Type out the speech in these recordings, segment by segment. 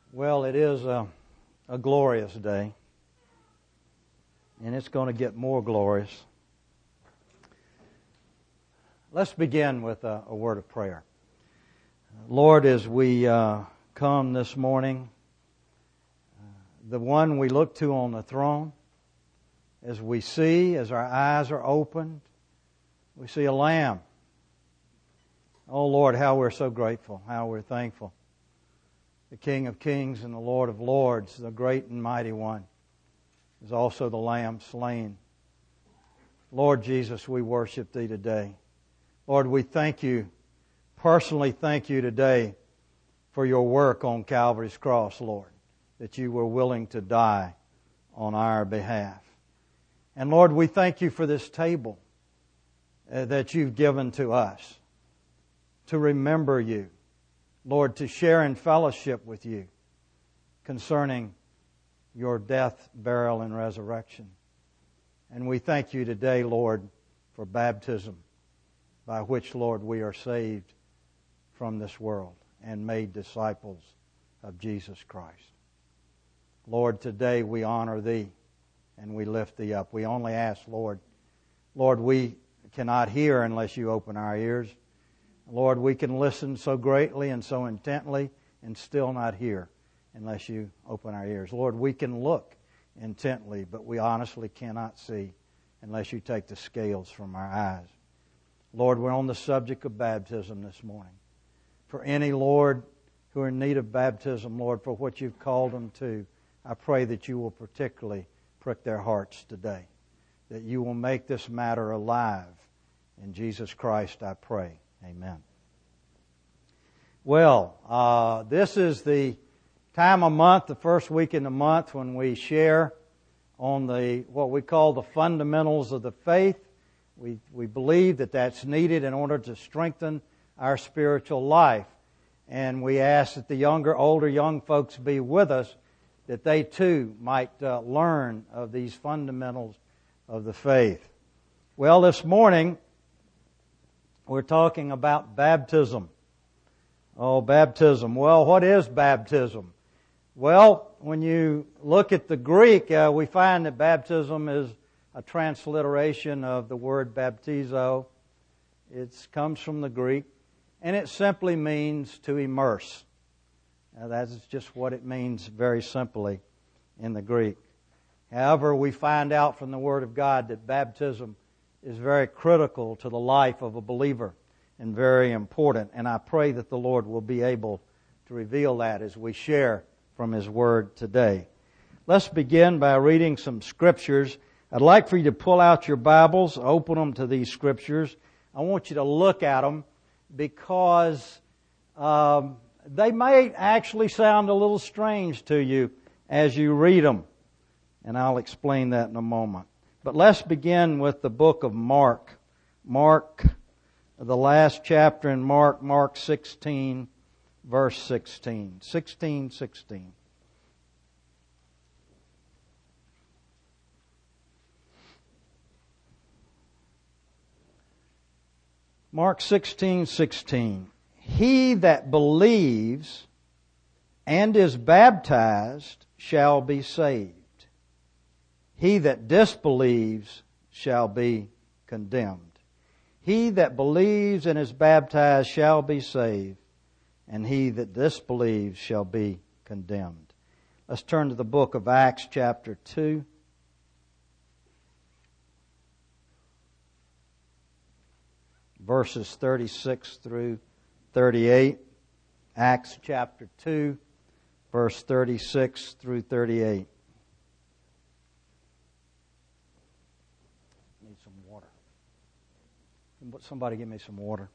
Well, it is a glorious day, and it's going to get more glorious. Let's begin with a word of prayer. Lord, as we come this morning, the one we look to on the throne, as we see, as our eyes are opened, we see a Lamb. Oh Lord, how we're so grateful, how we're thankful. The King of Kings and the Lord of Lords, the great and mighty one, is also the Lamb slain. Lord Jesus, we worship Thee today. Lord, we thank You, personally thank You today for Your work on Calvary's cross, Lord, that You were willing to die on our behalf. And Lord, we thank You for this table that You've given to us to remember You. Lord, to share in fellowship with You concerning Your death, burial, and resurrection. And we thank You today, Lord, for baptism, by which, Lord, we are saved from this world and made disciples of Jesus Christ. Lord, today we honor Thee and we lift Thee up. We only ask, Lord, we cannot hear unless You open our ears. Lord, we can listen so greatly and so intently and still not hear unless You open our ears. Lord, we can look intently, but we honestly cannot see unless You take the scales from our eyes. Lord, we're on the subject of baptism this morning. For any, Lord, who are in need of baptism, Lord, for what You've called them to, I pray that You will particularly prick their hearts today, that You will make this matter alive. In Jesus Christ I pray. Amen. Well, this is the time of month, the first week in the month, when we share on what we call the fundamentals of the faith. We believe that that's needed in order to strengthen our spiritual life. And we ask that the older young folks be with us, that they too might learn of these fundamentals of the faith. Well, this morning, we're talking about baptism. Oh, baptism. Well, what is baptism? Well, when you look at the Greek, we find that baptism is a transliteration of the word baptizo. It comes from the Greek, and it simply means to immerse. Now, that's just what it means very simply in the Greek. However, we find out from the Word of God that baptism is very critical to the life of a believer and very important. And I pray that the Lord will be able to reveal that as we share from His Word today. Let's begin by reading some Scriptures. I'd like for you to pull out your Bibles, open them to these Scriptures. I want you to look at them because they may actually sound a little strange to you as you read them. And I'll explain that in a moment. But let's begin with the book of Mark. Mark, the last chapter in Mark 16, verse 16. 16:16. Mark 16:16. He that believes and is baptized shall be saved. He that disbelieves shall be condemned. He that believes and is baptized shall be saved, and he that disbelieves shall be condemned. Let's turn to the book of Acts chapter 2. Verses 36 through 38. Acts chapter 2, verse 36 through 38. Somebody give me some water.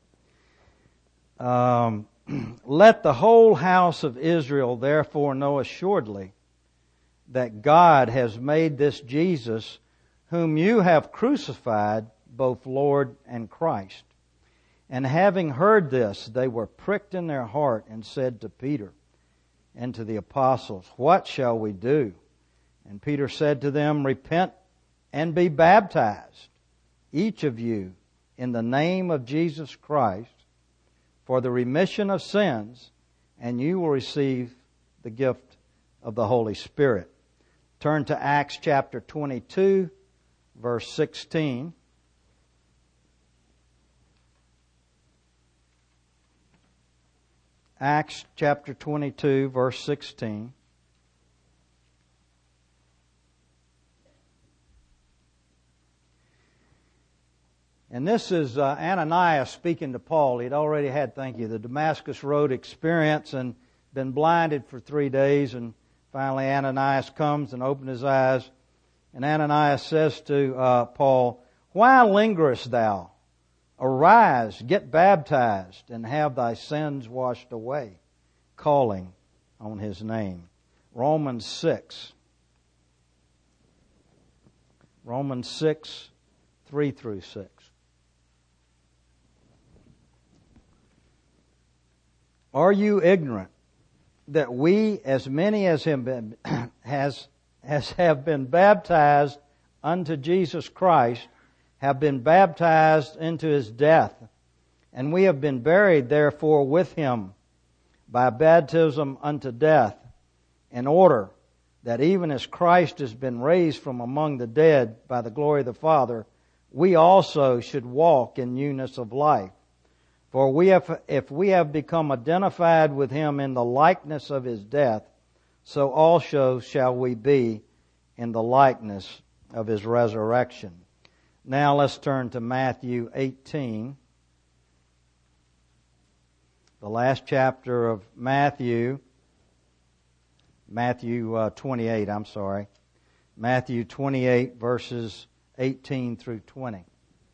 Let the whole house of Israel therefore know assuredly that God has made this Jesus, whom you have crucified, both Lord and Christ. And having heard this, they were pricked in their heart and said to Peter and to the apostles, What shall we do? And Peter said to them, Repent and be baptized, each of you, in the name of Jesus Christ, for the remission of sins, and you will receive the gift of the Holy Spirit. Turn to Acts chapter 22, verse 16. Acts chapter 22, verse 16. And this is Ananias speaking to Paul. He'd already had, the Damascus Road experience and been blinded for 3 days. And finally Ananias comes and opens his eyes. And Ananias says to Paul, "Why lingerest thou? Arise, get baptized, and have thy sins washed away," calling on his name. Romans 6. Romans 6, 3 through 6. Are you ignorant that we, as many as have been baptized unto Jesus Christ, have been baptized into His death, and we have been buried therefore with Him by baptism unto death, in order that even as Christ has been raised from among the dead by the glory of the Father, we also should walk in newness of life. For if we have become identified with Him in the likeness of His death, so also shall we be in the likeness of His resurrection. Now let's turn to Matthew 18, the last chapter of Matthew 28, Matthew 28, verses 18 through 20.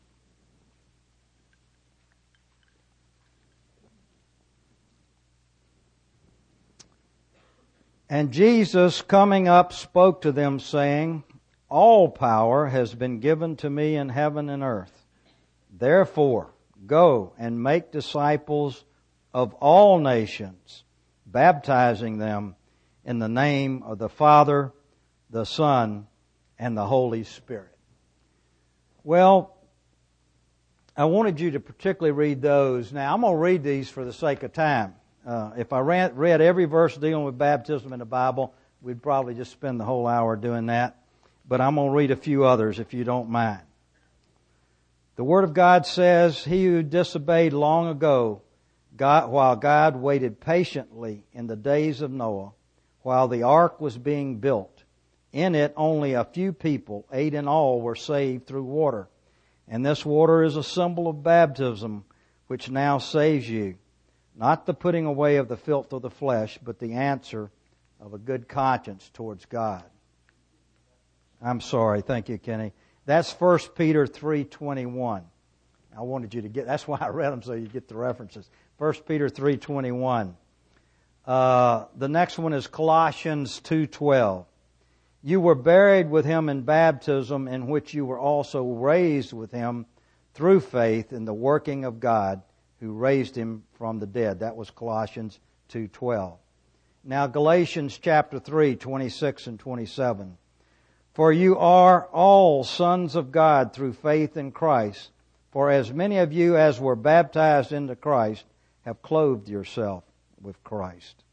And Jesus, coming up, spoke to them, saying, All power has been given to me in heaven and earth. Therefore, go and make disciples of all nations, baptizing them in the name of the Father, the Son, and the Holy Spirit. Well, I wanted you to particularly read those. Now, I'm going to read these for the sake of time. If I read every verse dealing with baptism in the Bible, we'd probably just spend the whole hour doing that. But I'm going to read a few others if you don't mind. The Word of God says, He who disobeyed long ago, while God waited patiently in the days of Noah, while the ark was being built. In it only a few people, 8 in all, were saved through water. And this water is a symbol of baptism, which now saves you. Not the putting away of the filth of the flesh, but the answer of a good conscience towards God. I'm sorry. Thank you, Kenny. That's 1 Peter 3:21. I wanted you to get, that's why I read them so you get the references. 1 Peter 3:21. The next one is Colossians 2:12. You were buried with Him in baptism, in which you were also raised with Him through faith in the working of God, who raised Him from the dead. That was Colossians 2:12. Now Galatians chapter 3, 26 and 27. For you are all sons of God through faith in Christ. For as many of you as were baptized into Christ have clothed yourself with Christ.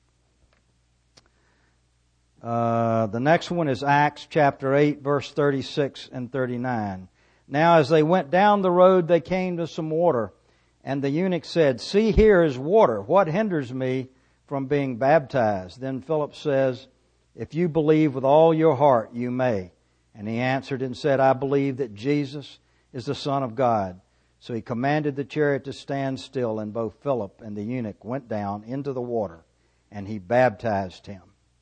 The next one is Acts chapter 8, verse 36 and 39. Now as they went down the road, they came to some water. And the eunuch said, See, here is water. What hinders me from being baptized? Then Philip says, If you believe with all your heart, you may. And he answered and said, I believe that Jesus is the Son of God. So he commanded the chariot to stand still, and both Philip and the eunuch went down into the water, and he baptized him.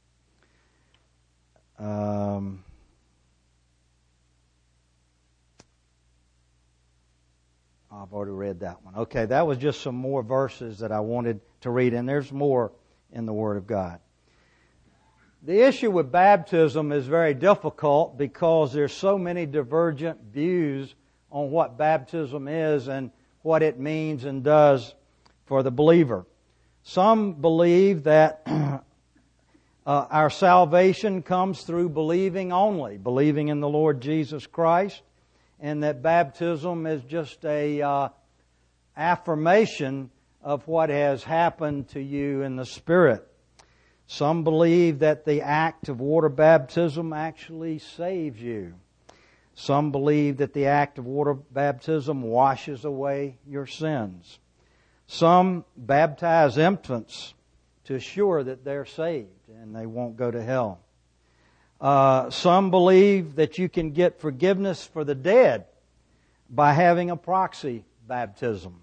I've already read that one. Okay, that was just some more verses that I wanted to read, and there's more in the Word of God. The issue with baptism is very difficult because there's so many divergent views on what baptism is and what it means and does for the believer. Some believe that our salvation comes through believing only, believing in the Lord Jesus Christ, and that baptism is just a affirmation of what has happened to you in the Spirit. Some believe that the act of water baptism actually saves you. Some believe that the act of water baptism washes away your sins. Some baptize infants to assure that they're saved and they won't go to hell. Some believe that you can get forgiveness for the dead by having a proxy baptism.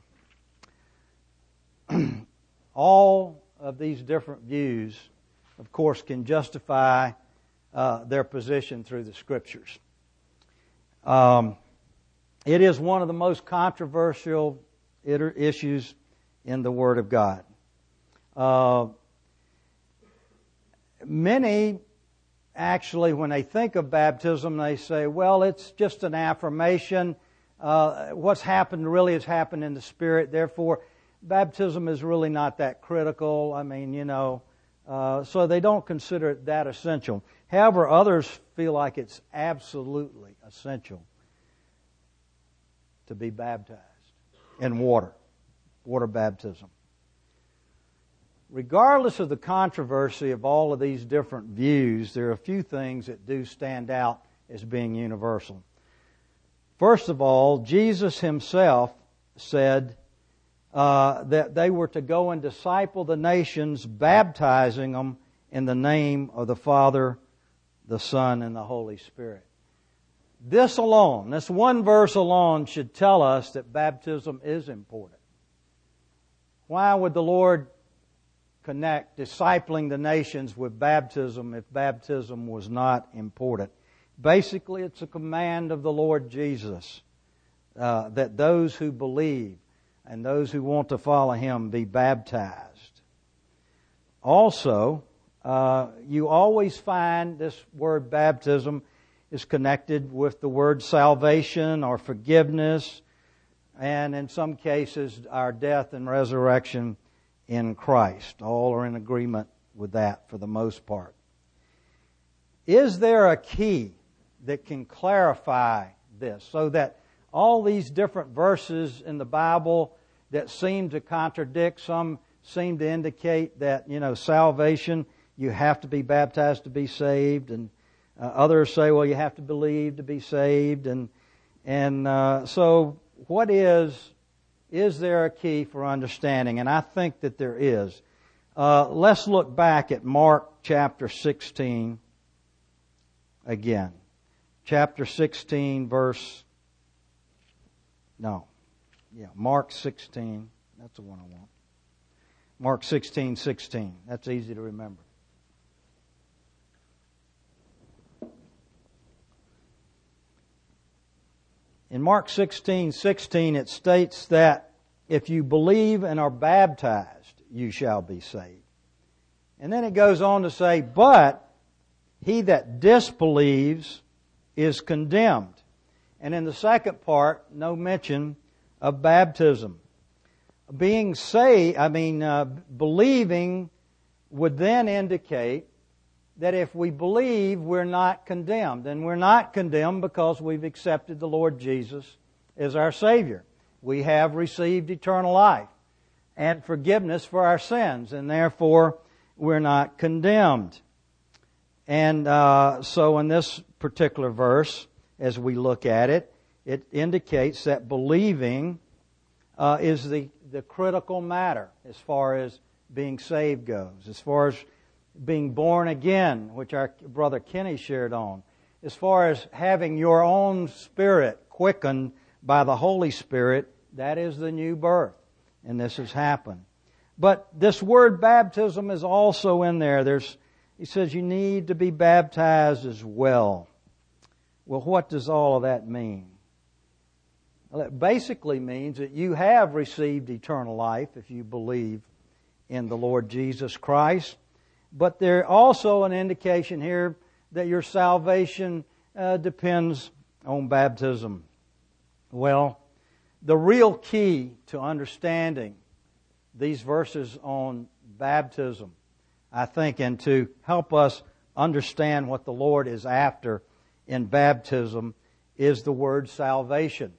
All of these different views, of course, can justify their position through the Scriptures. It is one of the most controversial issues in the Word of God. Many, actually, when they think of baptism, they say, well, it's just an affirmation. What's happened really has happened in the Spirit. Therefore, baptism is really not that critical. I mean, so they don't consider it that essential. However, others feel like it's absolutely essential to be baptized in water baptism. Regardless of the controversy of all of these different views, there are a few things that do stand out as being universal. First of all, Jesus Himself said that they were to go and disciple the nations, baptizing them in the name of the Father, the Son, and the Holy Spirit. This alone, this one verse alone, should tell us that baptism is important. Why would the Lord connect discipling the nations with baptism if baptism was not important? Basically, it's a command of the Lord Jesus that those who believe and those who want to follow Him be baptized. Also, you always find this word baptism is connected with the word salvation or forgiveness, and in some cases our death and resurrection in Christ. All are in agreement with that for the most part. Is there a key that can clarify this so that all these different verses in the Bible that seem to contradict, some seem to indicate that, salvation, you have to be baptized to be saved, and others say, well, you have to believe to be saved, and so what is there a key for understanding? And I think that there is. Let's look back at Mark chapter 16 again. Chapter 16 Mark 16. That's the one I want. Mark 16:16. That's easy to remember. In Mark 16:16, it states that if you believe and are baptized, you shall be saved. And then it goes on to say, but he that disbelieves is condemned. And in the second part, no mention of baptism. Being saved, believing would then indicate that if we believe, we're not condemned. And we're not condemned because we've accepted the Lord Jesus as our Savior. We have received eternal life and forgiveness for our sins, and therefore we're not condemned. And so in this particular verse, as we look at it, it indicates that believing is the critical matter as far as being saved goes, as far as being born again, which our brother Kenny shared on, as far as having your own spirit quickened by the Holy Spirit. That is the new birth, and this has happened. But this word baptism is also in there. He says you need to be baptized as well. Well, what does all of that mean? Well, it basically means that you have received eternal life if you believe in the Lord Jesus Christ. But there's also an indication here that your salvation depends on baptism. Well, the real key to understanding these verses on baptism, I think, and to help us understand what the Lord is after in baptism, is the word salvation.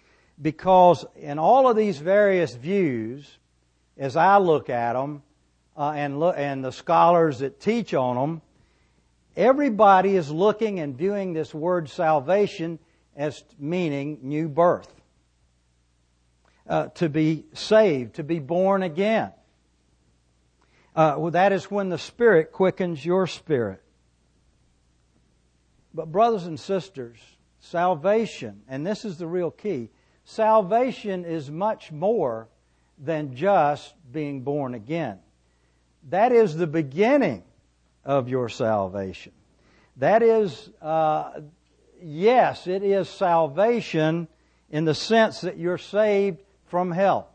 Because in all of these various views, as I look at them, and the scholars that teach on them, everybody is looking and viewing this word salvation as meaning new birth. To be saved, to be born again. That is when the Spirit quickens your spirit. But brothers and sisters, salvation, and this is the real key, salvation is much more than just being born again. That is the beginning of your salvation. That is, yes, it is salvation in the sense that you're saved from hell.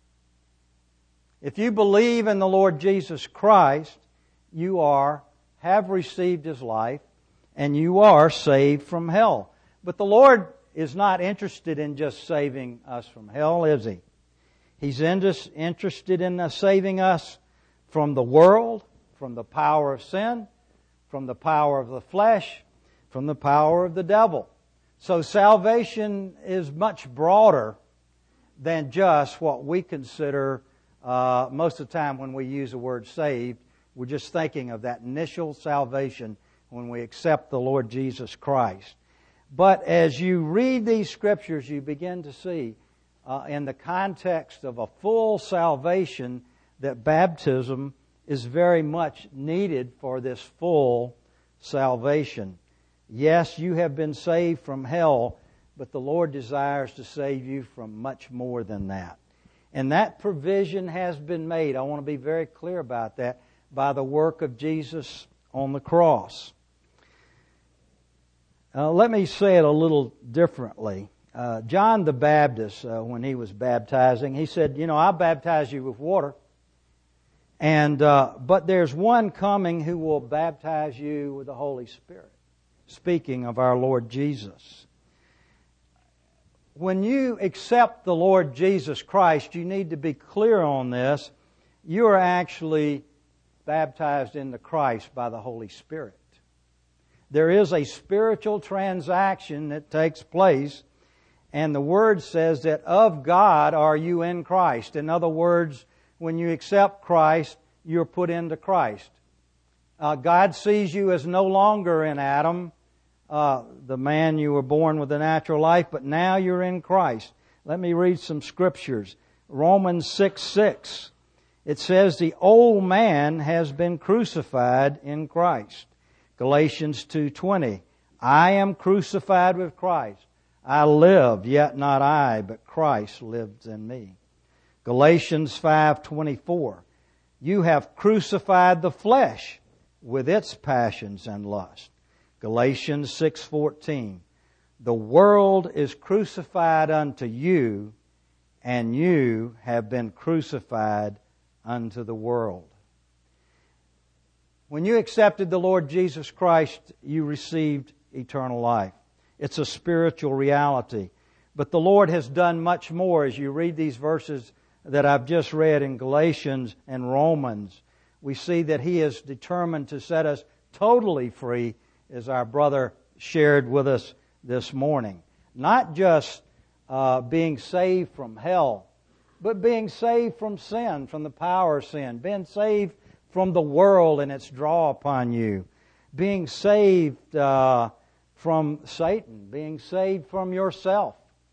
If you believe in the Lord Jesus Christ, you have received His life, and you are saved from hell. But the Lord is not interested in just saving us from hell, is He? He's interested in saving us from the world, from the power of sin, from the power of the flesh, from the power of the devil. So salvation is much broader than just what we consider most of the time when we use the word saved. We're just thinking of that initial salvation when we accept the Lord Jesus Christ. But as you read these Scriptures, you begin to see in the context of a full salvation that baptism is very much needed for this full salvation. Yes, you have been saved from hell, but the Lord desires to save you from much more than that. And that provision has been made, I want to be very clear about that, by the work of Jesus on the cross. Let me say it a little differently. John the Baptist, when he was baptizing, he said, I'll baptize you with water. But there's one coming who will baptize you with the Holy Spirit. Speaking of our Lord Jesus. When you accept the Lord Jesus Christ, you need to be clear on this. You are actually baptized into Christ by the Holy Spirit. There is a spiritual transaction that takes place, and the Word says that of God are you in Christ. In other words, when you accept Christ, you're put into Christ. God sees you as no longer in Adam, the man you were born with a natural life, but now you're in Christ. Let me read some scriptures. Romans 6:6. It says, the old man has been crucified in Christ. Galatians 2:20. I am crucified with Christ. I live, yet not I, but Christ lives in me. Galatians 5:24. You have crucified the flesh with its passions and lust. Galatians 6:14. The world is crucified unto you, and you have been crucified unto the world. When you accepted the Lord Jesus Christ, you received eternal life. It's a spiritual reality. But the Lord has done much more. As you read these verses that I've just read in Galatians and Romans, we see that He is determined to set us totally free, as our brother shared with us this morning. Not just being saved from hell, but being saved from sin, from the power of sin, being saved from the world and its draw upon you, being saved from Satan, being saved from yourself.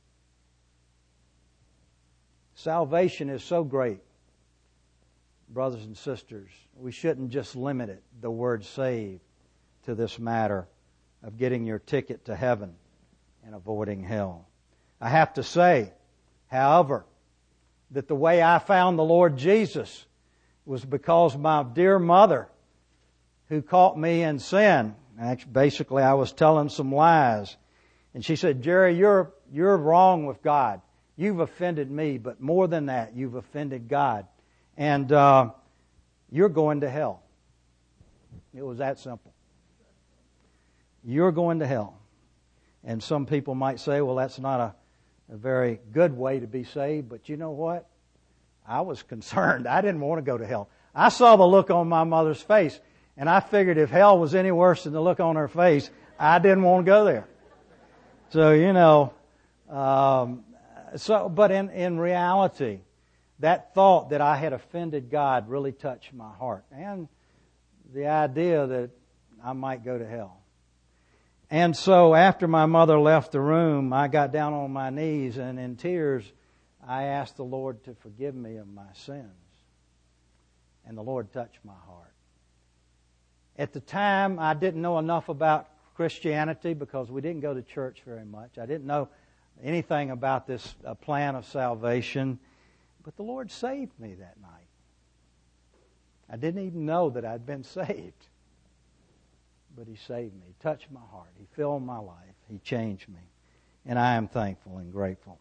Salvation is so great, brothers and sisters. We shouldn't just limit it, the word saved, to this matter of getting your ticket to heaven and avoiding hell. I have to say, however, that the way I found the Lord Jesus was because my dear mother, who caught me in sin, actually, basically I was telling some lies, and she said, Jerry, you're wrong with God. You've offended me, but more than that, you've offended God. And you're going to hell. It was that simple. You're going to hell. And some people might say, well, that's not a very good way to be saved. But you know what? I was concerned. I didn't want to go to hell. I saw the look on my mother's face, and I figured if hell was any worse than the look on her face, I didn't want to go there. So, but in reality, that thought that I had offended God really touched my heart. And the idea that I might go to hell. And so after my mother left the room, I got down on my knees and in tears, I asked the Lord to forgive me of my sins. And the Lord touched my heart. At the time, I didn't know enough about Christianity because we didn't go to church very much. I didn't know anything about this plan of salvation. But the Lord saved me that night. I didn't even know that I'd been saved. But He saved me. He touched my heart. He filled my life. He changed me. And I am thankful and grateful.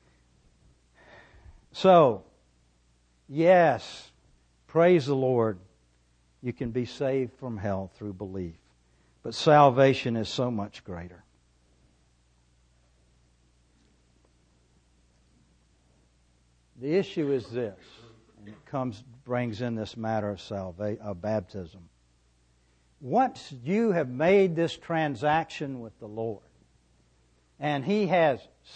So, yes, praise the Lord. You can be saved from hell through belief. But salvation is so much greater. The issue is this, and it brings in this matter of baptism. Once you have made this transaction with the Lord, and He has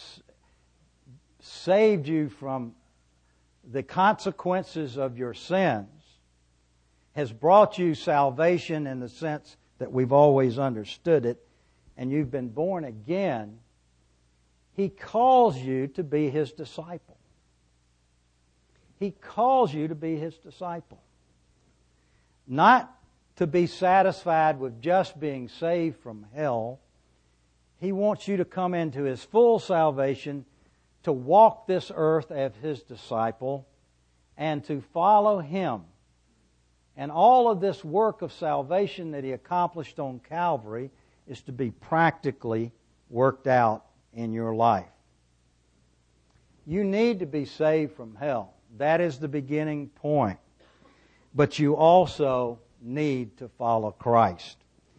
saved you from the consequences of your sins, has brought you salvation in the sense that we've always understood it, and you've been born again, He calls you to be His disciple. He calls you to be His disciple. Not to be satisfied with just being saved from hell. He wants you to come into His full salvation, to walk this earth as His disciple, and to follow Him. And all of this work of salvation that He accomplished on Calvary is to be practically worked out in your life. You need to be saved from hell. That is the beginning point. But you also need to follow Christ.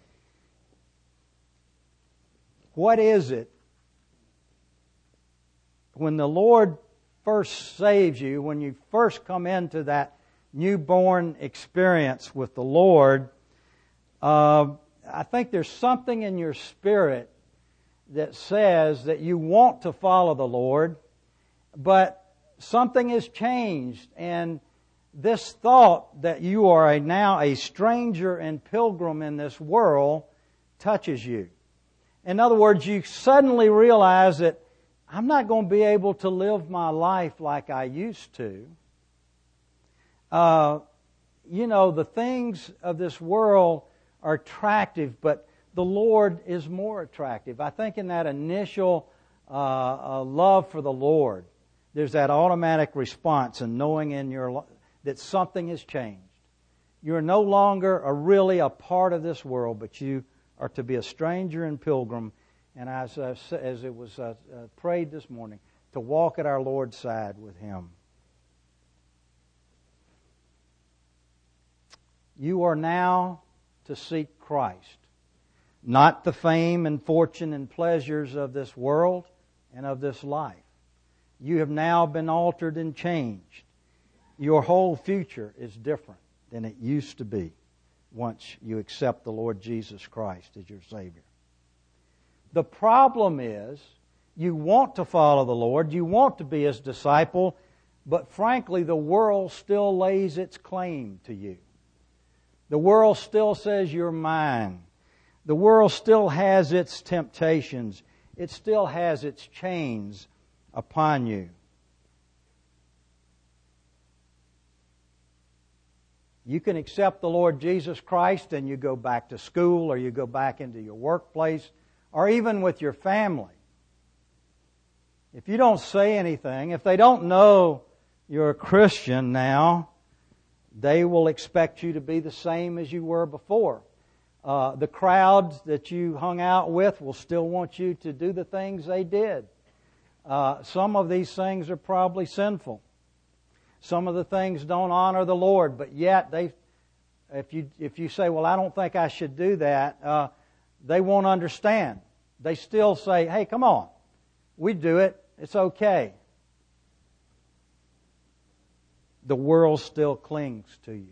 What is it when the Lord first saves you, when you first come into that newborn experience with the Lord? I think there's something in your spirit that says that you want to follow the Lord, but something has changed, and this thought that you are now a stranger and pilgrim in this world touches you. In other words, you suddenly realize that I'm not going to be able to live my life like I used to. The things of this world are attractive, but the Lord is more attractive. I think in that initial love for the Lord, there's that automatic response and knowing in your life that something has changed. You're no longer really a part of this world, but you are to be a stranger and pilgrim. And as it was prayed this morning, to walk at our Lord's side with Him. You are now to seek Christ, not the fame and fortune and pleasures of this world and of this life. You have now been altered and changed. Your whole future is different than it used to be once you accept the Lord Jesus Christ as your Savior. The problem is, you want to follow the Lord, you want to be His disciple, but frankly, the world still lays its claim to you. The world still says you're mine. The world still has its temptations. It still has its chains upon you. You can accept the Lord Jesus Christ and you go back to school or you go back into your workplace or even with your family. If you don't say anything, if they don't know you're a Christian now, they will expect you to be the same as you were before. The crowds that you hung out with will still want you to do the things they did. Some of these things are probably sinful. Some of the things don't honor the Lord, but yet if you say, well, I don't think I should do that, they won't understand. They still say, hey, come on, we do it, it's okay. The world still clings to you.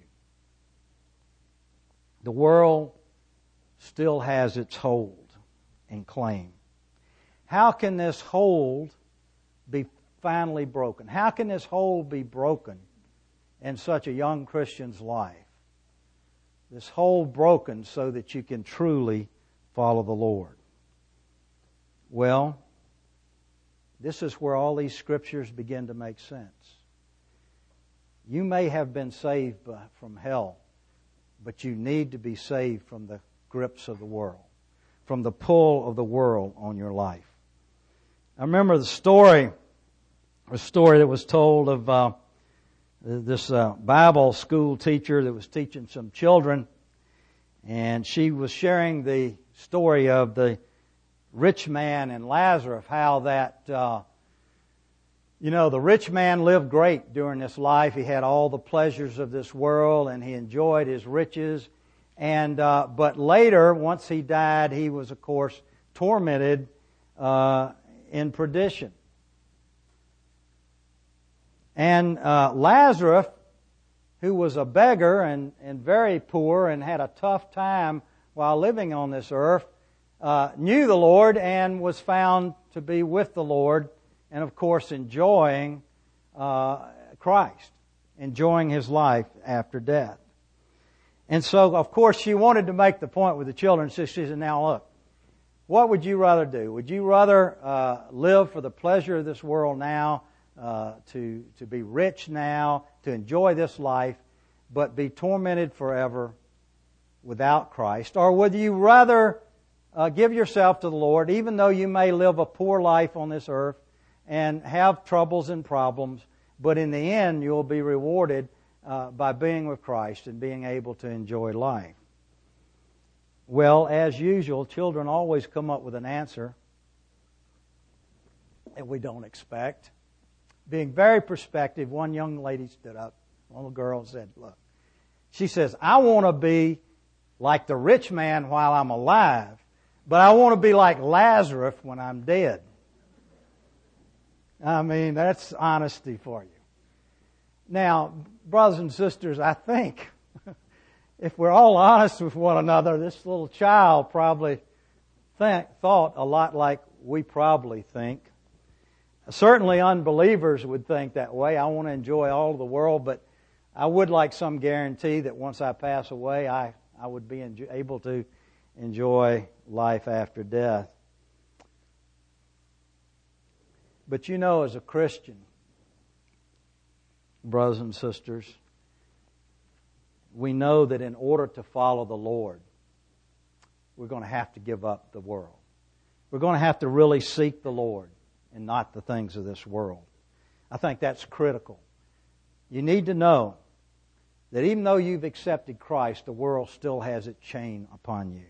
The world still has its hold and claim. How can this hold be finally broken? How can this hole be broken in such a young Christian's life? This hole broken so that you can truly follow the Lord. Well, this is where all these scriptures begin to make sense. You may have been saved from hell, but you need to be saved from the grips of the world, from the pull of the world on your life. I remember a story that was told of this Bible school teacher that was teaching some children, and she was sharing the story of the rich man and Lazarus, how that, the rich man lived great during this life. He had all the pleasures of this world and he enjoyed his riches. And, but later, once he died, he was, of course, tormented, in perdition. And, Lazarus, who was a beggar and very poor and had a tough time while living on this earth, knew the Lord and was found to be with the Lord and, of course, enjoying Christ, enjoying His life after death. And so, of course, she wanted to make the point with the children. So she said, now look, what would you rather do? Would you rather live for the pleasure of this world now, to be rich now, to enjoy this life, but be tormented forever without Christ? Or would you rather give yourself to the Lord, even though you may live a poor life on this earth and have troubles and problems, but in the end you'll be rewarded by being with Christ and being able to enjoy life? Well, as usual, children always come up with an answer that we don't expect. Being very perspective, one young lady stood up, one little girl said, look, she says, I want to be like the rich man while I'm alive, but I want to be like Lazarus when I'm dead. I mean, that's honesty for you. Now, brothers and sisters, I think if we're all honest with one another, this little child probably thought a lot like we probably think. Certainly unbelievers would think that way. I want to enjoy all of the world, but I would like some guarantee that once I pass away, I would be able to enjoy life after death. But you know, as a Christian, brothers and sisters, we know that in order to follow the Lord, we're going to have to give up the world. We're going to have to really seek the Lord and not the things of this world. I think that's critical. You need to know that even though you've accepted Christ, the world still has its chain upon you.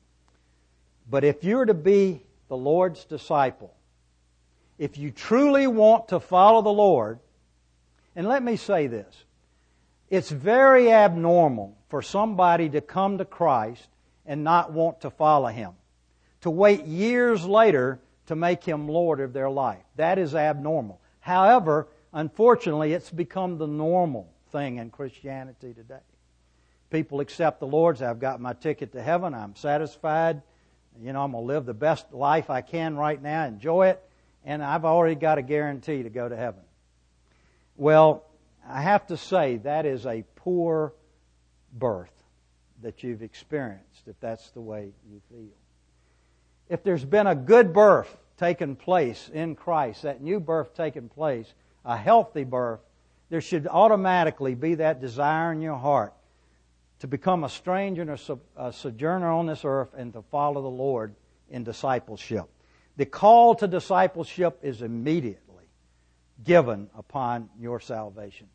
But if you're to be the Lord's disciple, if you truly want to follow the Lord, and let me say this, it's very abnormal for somebody to come to Christ and not want to follow Him, to wait years later to make Him Lord of their life. That is abnormal. However, unfortunately, it's become the normal thing in Christianity today. People accept the Lord, say, I've got my ticket to heaven, I'm satisfied, I'm going to live the best life I can right now, enjoy it, and I've already got a guarantee to go to heaven. Well, I have to say that is a poor birth that you've experienced, if that's the way you feel. If there's been a good birth taken place in Christ, that new birth taken place, a healthy birth, there should automatically be that desire in your heart to become a stranger and a sojourner on this earth and to follow the Lord in discipleship. The call to discipleship is immediately given upon your salvation.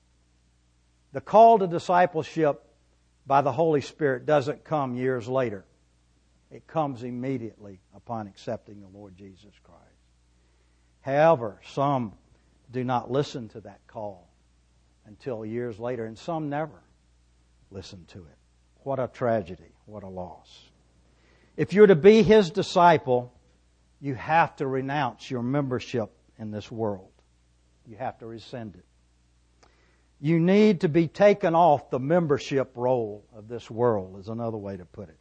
The call to discipleship by the Holy Spirit doesn't come years later. It comes immediately upon accepting the Lord Jesus Christ. However, some do not listen to that call until years later, and some never listen to it. What a tragedy. What a loss. If you're to be His disciple, you have to renounce your membership in this world. You have to rescind it. You need to be taken off the membership role of this world, is another way to put it.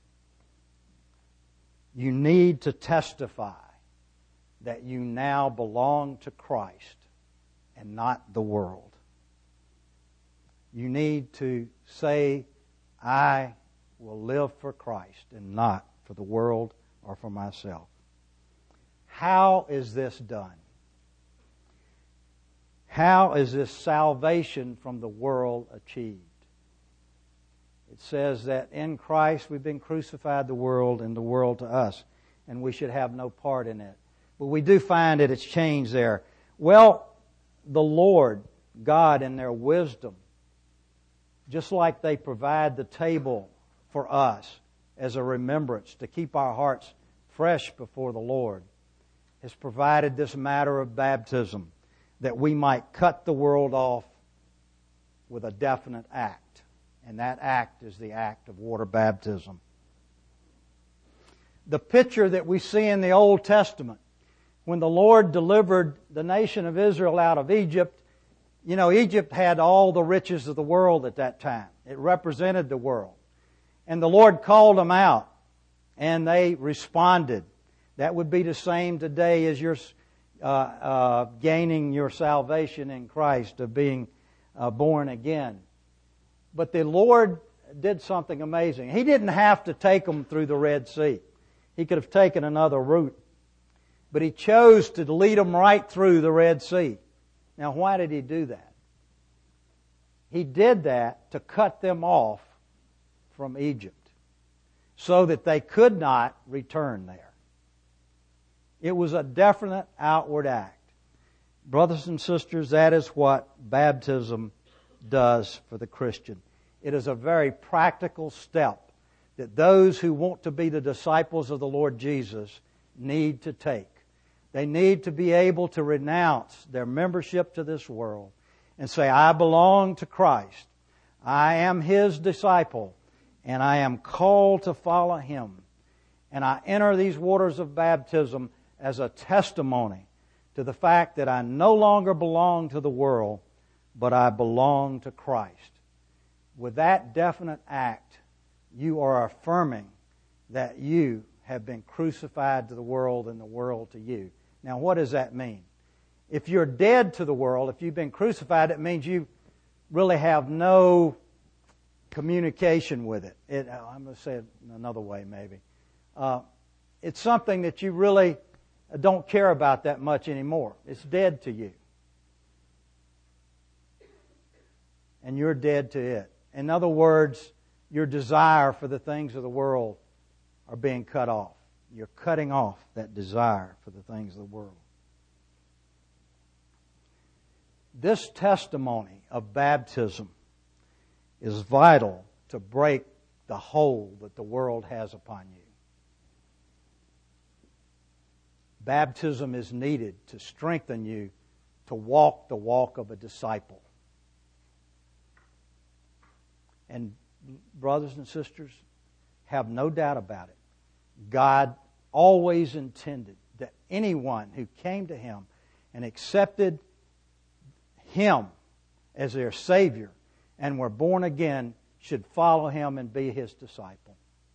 You need to testify that you now belong to Christ and not the world. You need to say, I will live for Christ and not for the world or for myself. How is this done? How is this salvation from the world achieved? It says that in Christ we've been crucified to the world and the world to us, and we should have no part in it. But we do find that it's changed there. Well, the Lord, God, in their wisdom, just like they provide the table for us as a remembrance to keep our hearts fresh before the Lord, has provided this matter of baptism that we might cut the world off with a definite act. And that act is the act of water baptism. The picture that we see in the Old Testament, when the Lord delivered the nation of Israel out of Egypt, you know, Egypt had all the riches of the world at that time. It represented the world. And the Lord called them out, and they responded. That would be the same today as you're gaining your salvation in Christ, of being born again. But the Lord did something amazing. He didn't have to take them through the Red Sea. He could have taken another route. But He chose to lead them right through the Red Sea. Now, why did He do that? He did that to cut them off from Egypt so that they could not return there. It was a definite outward act. Brothers and sisters, that is what baptism does for the Christian. It is a very practical step that those who want to be the disciples of the Lord Jesus need to take. They need to be able to renounce their membership to this world and say, I belong to Christ. I am His disciple, and I am called to follow Him. And I enter these waters of baptism as a testimony to the fact that I no longer belong to the world, but I belong to Christ. With that definite act, you are affirming that you have been crucified to the world and the world to you. Now, what does that mean? If you're dead to the world, if you've been crucified, it means you really have no communication with it. I'm going to say it another way, maybe. It's something that you really don't care about that much anymore. It's dead to you. And you're dead to it. In other words, your desire for the things of the world are being cut off. You're cutting off that desire for the things of the world. This testimony of baptism is vital to break the hold that the world has upon you. Baptism is needed to strengthen you to walk the walk of a disciple. And brothers and sisters, have no doubt about it. God always intended that anyone who came to Him and accepted Him as their Savior and were born again should follow Him and be His disciple.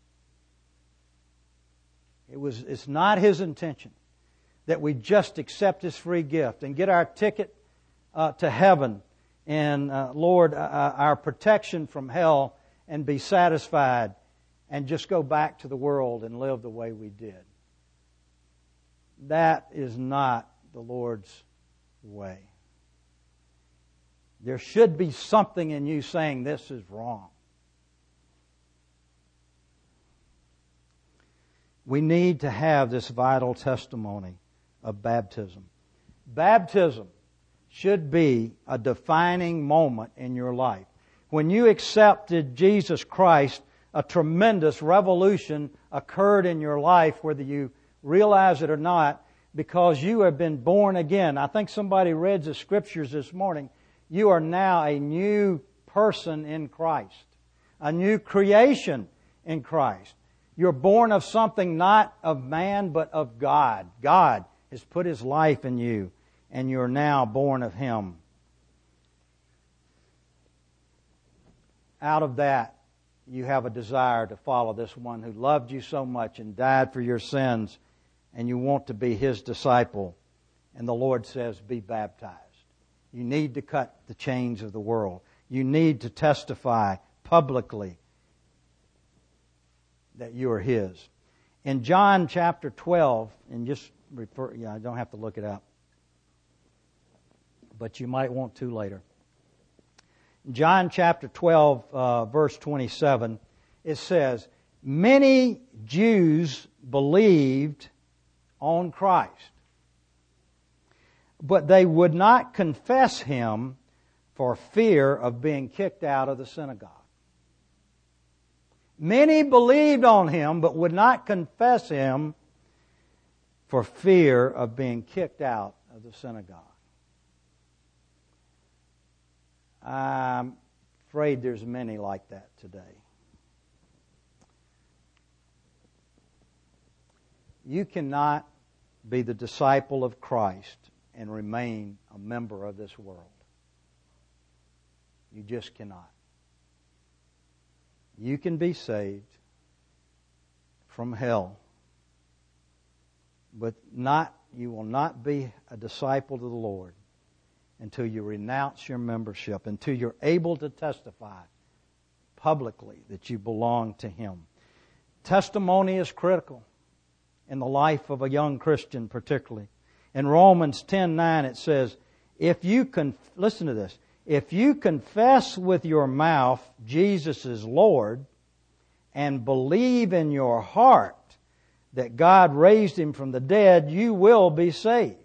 It's not His intention that we just accept His free gift and get our ticket to heaven and, Lord, our protection from hell and be satisfied and just go back to the world and live the way we did. That is not the Lord's way. There should be something in you saying this is wrong. We need to have this vital testimony of baptism. Baptism should be a defining moment in your life. When you accepted Jesus Christ, a tremendous revolution occurred in your life, whether you realize it or not, because you have been born again. I think somebody read the Scriptures this morning. You are now a new person in Christ, a new creation in Christ. You're born of something not of man, but of God. God has put His life in you, and you're now born of Him. Out of that, you have a desire to follow this one who loved you so much and died for your sins, and you want to be His disciple. And the Lord says, be baptized. You need to cut the chains of the world. You need to testify publicly that you are His. In John chapter 12, and just refer, I don't have to look it up, but you might want to later. John chapter 12, verse 27, it says, many Jews believed on Christ, but they would not confess Him for fear of being kicked out of the synagogue. Many believed on Him, but would not confess Him for fear of being kicked out of the synagogue. I'm afraid there's many like that today. You cannot be the disciple of Christ and remain a member of this world. You just cannot. You can be saved from hell, but you will not be a disciple of the Lord until you renounce your membership, until you're able to testify publicly that you belong to Him. Testimony is critical in the life of a young Christian particularly. In Romans 10:9 it says, listen to this, if you confess with your mouth Jesus is Lord and believe in your heart that God raised Him from the dead, you will be saved.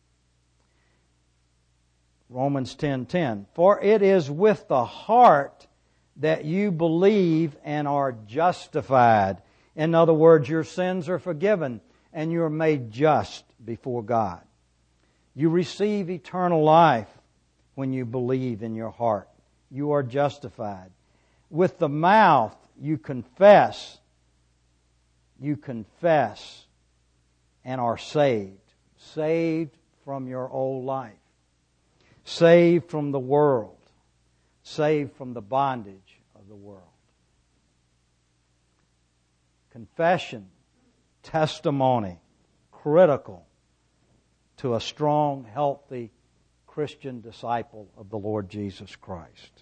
Romans 10:10, for it is with the heart that you believe and are justified. In other words, your sins are forgiven and you are made just before God. You receive eternal life when you believe in your heart. You are justified. With the mouth you confess and are saved. Saved from your old life. Saved from the world. Saved from the bondage of the world. Confession, testimony, critical to a strong, healthy Christian disciple of the Lord Jesus Christ.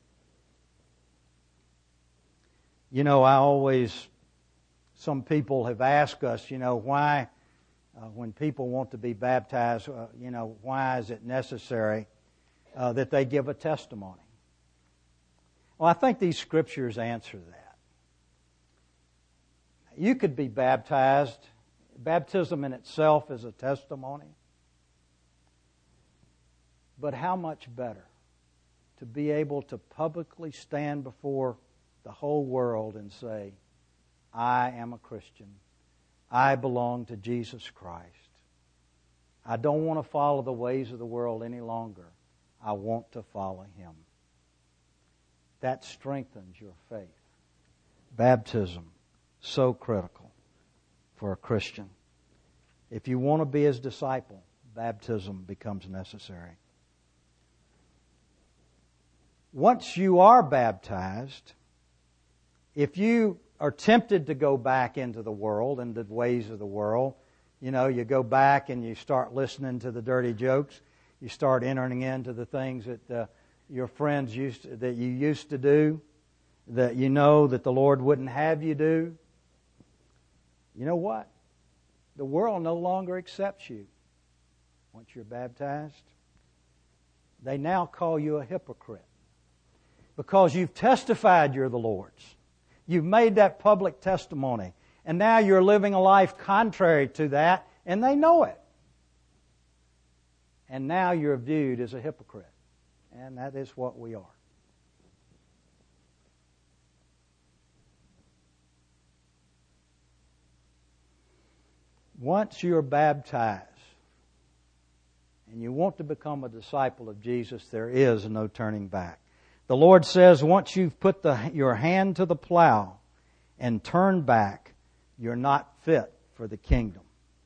You know, some people have asked us, why, when people want to be baptized, why is it necessary that they give a testimony? Well, I think these scriptures answer that. You could be baptized. Baptism in itself is a testimony. But how much better to be able to publicly stand before the whole world and say, I am a Christian. I belong to Jesus Christ. I don't want to follow the ways of the world any longer. I want to follow Him. That strengthens your faith. Baptism, so critical for a Christian. If you want to be His disciple, baptism becomes necessary. Once you are baptized, if you are tempted to go back into the world and the ways of the world, you go back and you start listening to the dirty jokes, you start entering into the things that your friends you used to do, that you know that the Lord wouldn't have you do. You know what? The world no longer accepts you once you're baptized. They now call you a hypocrite because you've testified you're the Lord's. You've made that public testimony, and now you're living a life contrary to that, and they know it. And now you're viewed as a hypocrite, and that is what we are. Once you're baptized and you want to become a disciple of Jesus, there is no turning back. The Lord says once you've put your hand to the plow and turned back, you're not fit for the kingdom.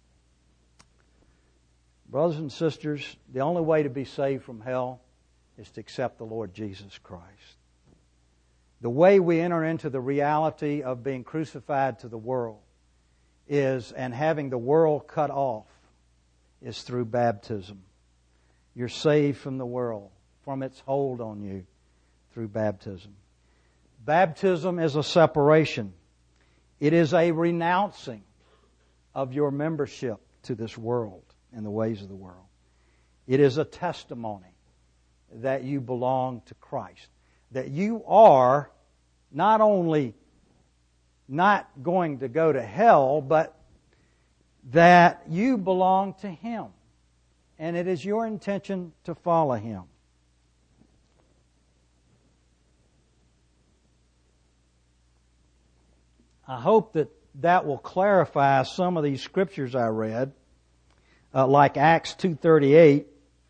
Brothers and sisters, the only way to be saved from hell is to accept the Lord Jesus Christ. The way we enter into the reality of being crucified to the world and having the world cut off is through baptism. You're saved from the world, from its hold on you through baptism. Baptism is a separation. It is a renouncing of your membership to this world and the ways of the world. It is a testimony that you belong to Christ. That you are not only not going to go to hell, but that you belong to Him. And it is your intention to follow Him. I hope that will clarify some of these scriptures I read, like Acts 2:38.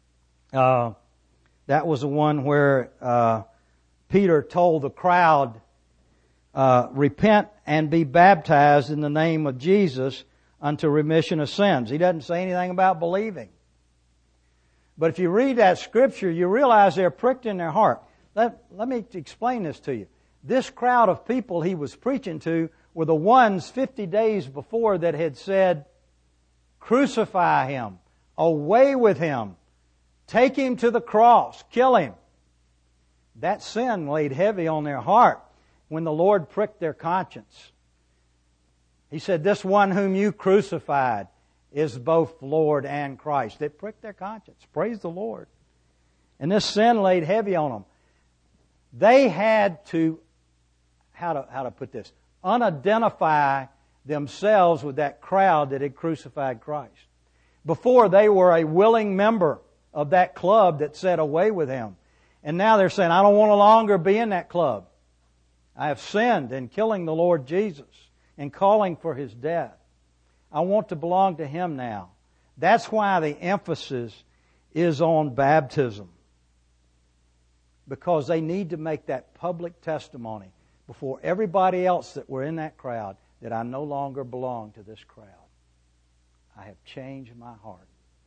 That was the one where Peter told the crowd, repent and be baptized in the name of Jesus unto remission of sins. He doesn't say anything about believing. But if you read that scripture, you realize they're pricked in their heart. Let me explain this to you. This crowd of people he was preaching to were the ones 50 days before that had said, crucify Him, away with Him, take Him to the cross, kill Him. That sin laid heavy on their heart when the Lord pricked their conscience. He said, this one whom you crucified is both Lord and Christ. It pricked their conscience. Praise the Lord. And this sin laid heavy on them. They had to, how to put this, unidentify themselves with that crowd that had crucified Christ. Before, they were a willing member of that club that said away with Him. And now they're saying, I don't want to longer be in that club. I have sinned in killing the Lord Jesus and calling for His death. I want to belong to Him now. That's why the emphasis is on baptism. Because they need to make that public testimony before everybody else that were in that crowd that I no longer belong to this crowd. I have changed my heart.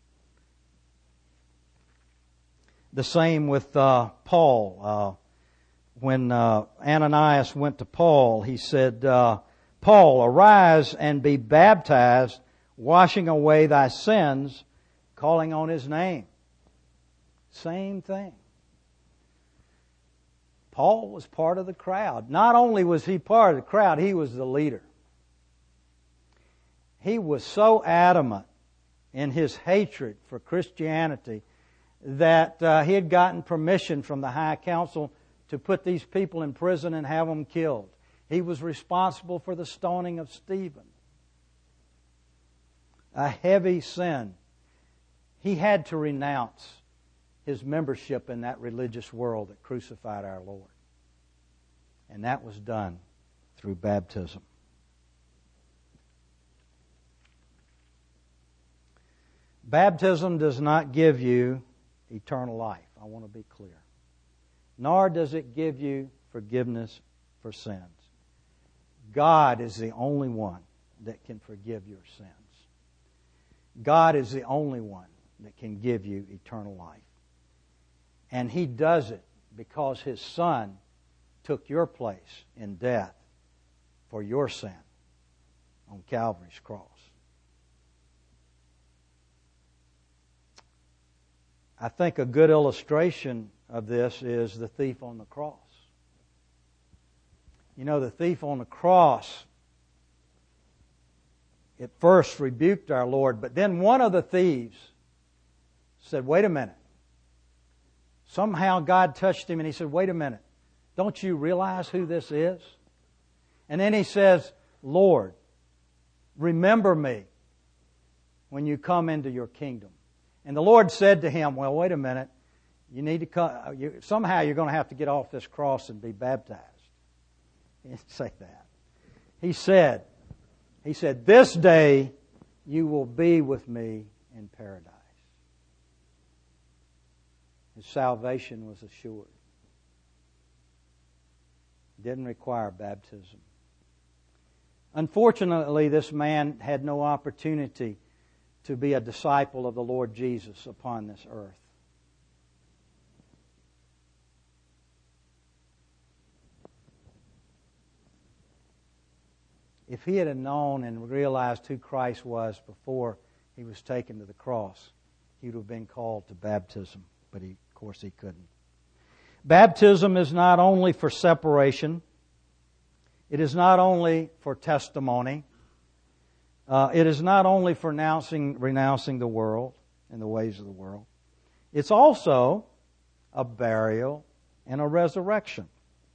The same with Paul. When Ananias went to Paul, he said, Paul, arise and be baptized, washing away thy sins, calling on His name. Same thing. Paul was part of the crowd. Not only was he part of the crowd, he was the leader. He was so adamant in his hatred for Christianity that he had gotten permission from the high council to put these people in prison and have them killed. He was responsible for the stoning of Stephen. A heavy sin. He had to renounce his membership in that religious world that crucified our Lord. And that was done through baptism. Baptism does not give you eternal life. I want to be clear. Nor does it give you forgiveness for sins. God is the only one that can forgive your sins. God is the only one that can give you eternal life. And He does it because His Son took your place in death for your sin on Calvary's cross. I think a good illustration of this is the thief on the cross. You know, the thief on the cross at first rebuked our Lord, but then one of the thieves said, wait a minute. Somehow God touched him and he said, wait a minute. Don't you realize who this is? And then he says, Lord, remember me when you come into your kingdom. And the Lord said to him, well, wait a minute. You need to come. Somehow you're going to have to get off this cross and be baptized. He didn't say that. He said, this day you will be with me in paradise. His salvation was assured. It didn't require baptism. Unfortunately, this man had no opportunity to be a disciple of the Lord Jesus upon this earth. If he had known and realized who Christ was before he was taken to the cross, he would have been called to baptism, but of course he couldn't. Baptism is not only for separation. It is not only for testimony. It is not only for renouncing the world and the ways of the world. It's also a burial and a resurrection.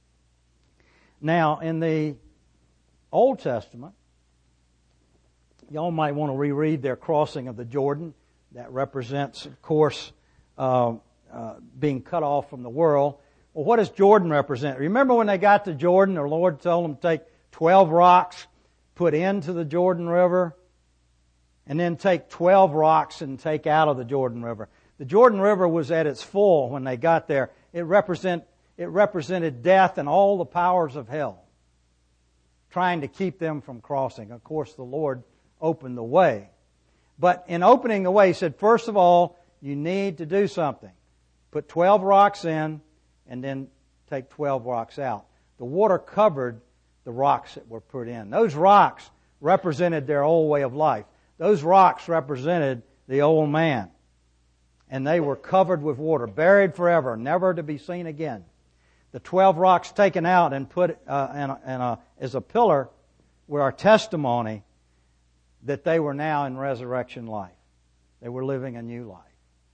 Now, in the Old Testament, y'all might want to reread their crossing of the Jordan. That represents, of course, being cut off from the world. Well, what does Jordan represent? Remember when they got to Jordan, the Lord told them to take 12 rocks, put into the Jordan River, and then take 12 rocks and take out of the Jordan River. The Jordan River was at its full when they got there. It represented death and all the powers of hell, trying to keep them from crossing. Of course, the Lord opened the way. But in opening the way, He said, first of all, you need to do something. Put 12 rocks in, and then take 12 rocks out. The water covered the rocks that were put in. Those rocks represented their old way of life. Those rocks represented the old man. And they were covered with water, buried forever, never to be seen again. The 12 rocks taken out and put as a pillar were our testimony that they were now in resurrection life. They were living a new life.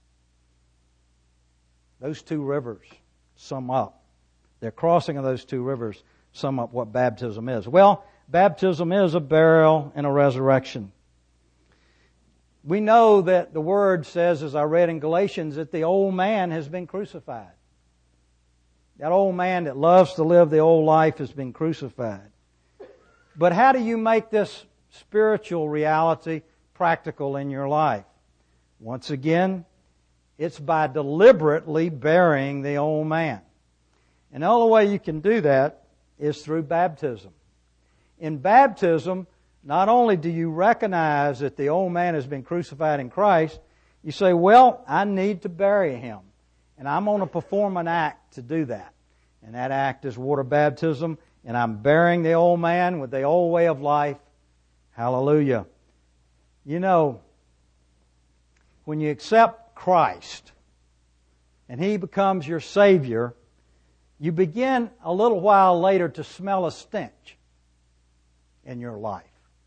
Those two rivers sum up. Their crossing of those two rivers sum up what baptism is. Well, baptism is a burial and a resurrection. We know that the Word says, as I read in Galatians, that the old man has been crucified. That old man that loves to live the old life has been crucified. But how do you make this spiritual reality practical in your life? Once again, it's by deliberately burying the old man. And the only way you can do that is through baptism. In baptism, not only do you recognize that the old man has been crucified in Christ, you say, well, I need to bury him. And I'm going to perform an act to do that. And that act is water baptism. And I'm burying the old man with the old way of life. Hallelujah. You know, when you accept Christ and He becomes your Savior, you begin a little while later to smell a stench in your life.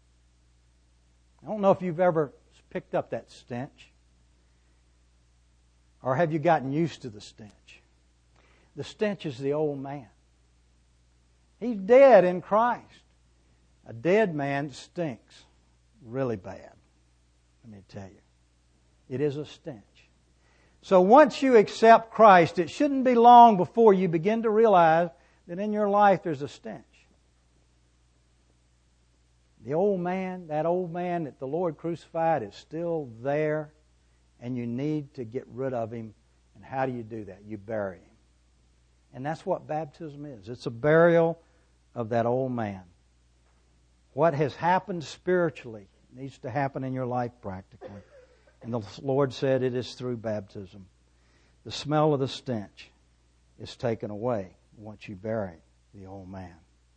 I don't know if you've ever picked up that stench, or have you gotten used to the stench? The stench is the old man. He's dead in Christ. A dead man stinks really bad. Let me tell you. It is a stench. So once you accept Christ, it shouldn't be long before you begin to realize that in your life there's a stench. The old man, that old man that the Lord crucified is still there, and you need to get rid of him. And how do you do that? You bury him. And that's what baptism is. It's a burial of that old man. What has happened spiritually needs to happen in your life practically. And the Lord said it is through baptism. The smell of the stench is taken away once you bury the old man.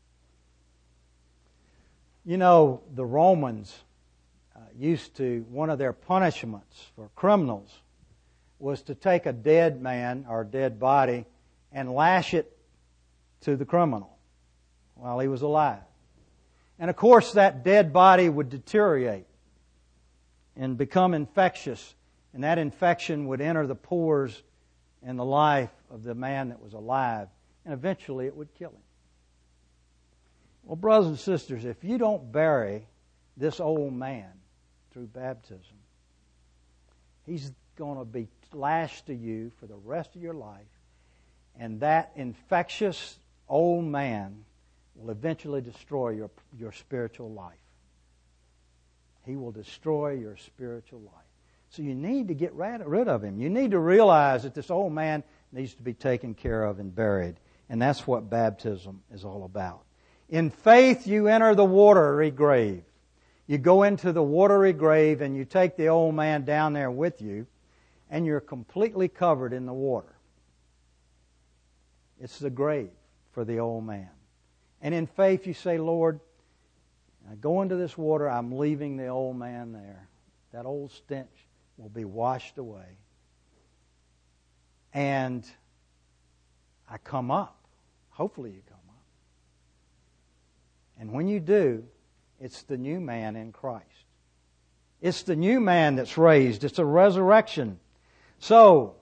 You know, the Romans used to, one of their punishments for criminals was to take a dead man or dead body and lash it to the criminal while he was alive. And of course that dead body would deteriorate and become infectious, and that infection would enter the pores and the life of the man that was alive, and eventually it would kill him. Well, brothers and sisters, if you don't bury this old man through baptism, he's going to be lashed to you for the rest of your life, and that infectious old man will eventually destroy your spiritual life. He will destroy your spiritual life. So you need to get rid of him. You need to realize that this old man needs to be taken care of and buried. And that's what baptism is all about. In faith, you enter the watery grave. You go into the watery grave and you take the old man down there with you, and you're completely covered in the water. It's the grave for the old man. And in faith, you say, Lord, I go into this water, I'm leaving the old man there. That old stench will be washed away. And I come up. Hopefully you come up. And when you do, it's the new man in Christ. It's the new man that's raised. It's a resurrection. So,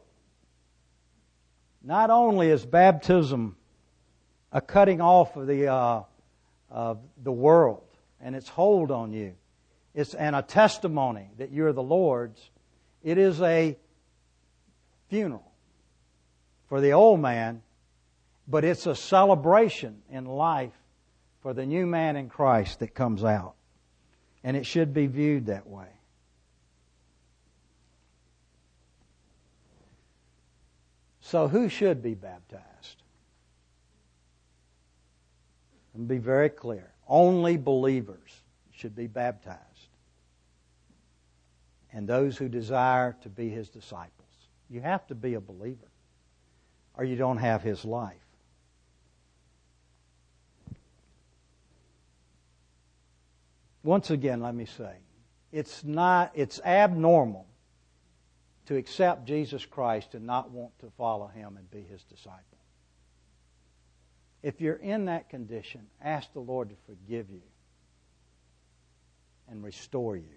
not only is baptism a cutting off of the world and its hold on you, it's a testimony that you're the Lord's. It is a funeral for the old man, but it's a celebration in life for the new man in Christ that comes out. And it should be viewed that way. So who should be baptized? And be very clear. Only believers should be baptized. And those who desire to be His disciples. You have to be a believer, or you don't have His life. Once again, let me say, it's abnormal to accept Jesus Christ and not want to follow Him and be His disciple. If you're in that condition, ask the Lord to forgive you and restore you,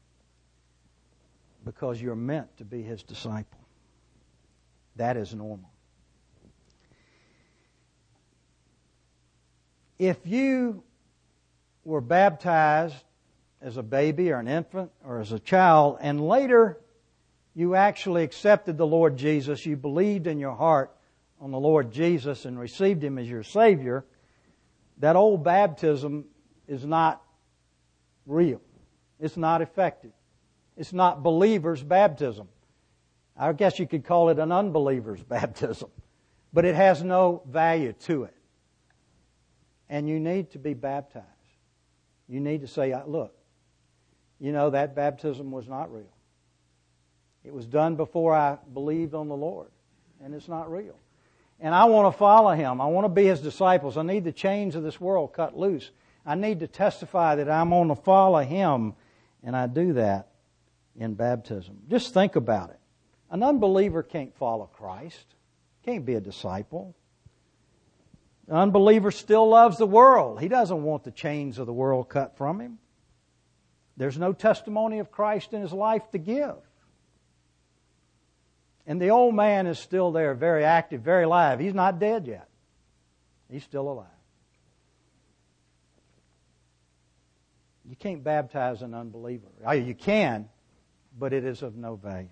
because you're meant to be His disciple. That is normal. If you were baptized as a baby or an infant or as a child, and later you actually accepted the Lord Jesus, you believed in your heart on the Lord Jesus and received Him as your Savior, that old baptism is not real. It's not effective. It's not believer's baptism. I guess you could call it an unbeliever's baptism. But it has no value to it. And you need to be baptized. You need to say, look, that baptism was not real. It was done before I believed on the Lord. And it's not real. And I want to follow Him. I want to be His disciples. I need the chains of this world cut loose. I need to testify that I'm going to follow Him. And I do that in baptism. Just think about it. An unbeliever can't follow Christ. Can't be a disciple. An unbeliever still loves the world. He doesn't want the chains of the world cut from him. There's no testimony of Christ in his life to give. And the old man is still there, very active, very alive. He's not dead yet. He's still alive. You can't baptize an unbeliever. You can, but it is of no value.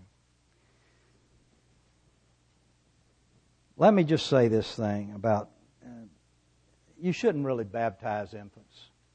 Let me just say this thing about you shouldn't really baptize infants.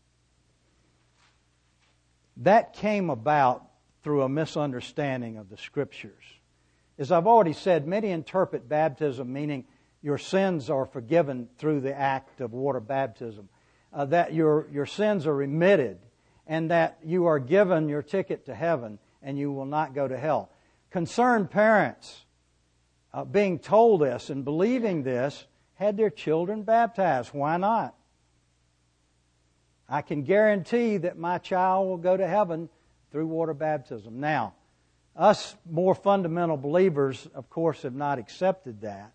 That came about through a misunderstanding of the Scriptures. As I've already said, many interpret baptism meaning your sins are forgiven through the act of water baptism, that your sins are remitted, and that you are given your ticket to heaven and you will not go to hell. Concerned parents, being told this and believing this, had their children baptized. Why not? I can guarantee that my child will go to heaven through water baptism. Now, us more fundamental believers, of course, have not accepted that.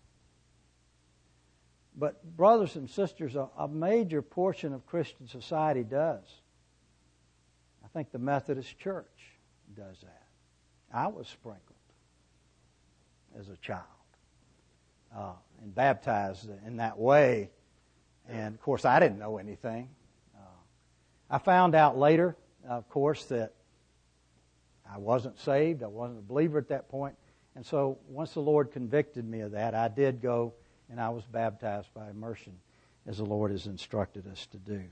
But brothers and sisters, a major portion of Christian society does. I think the Methodist Church does that. I was sprinkled as a child and baptized in that way. And, of course, I didn't know anything. I found out later, of course, that I wasn't saved. I wasn't a believer at that point. And so once the Lord convicted me of that, I did go and I was baptized by immersion as the Lord has instructed us to do.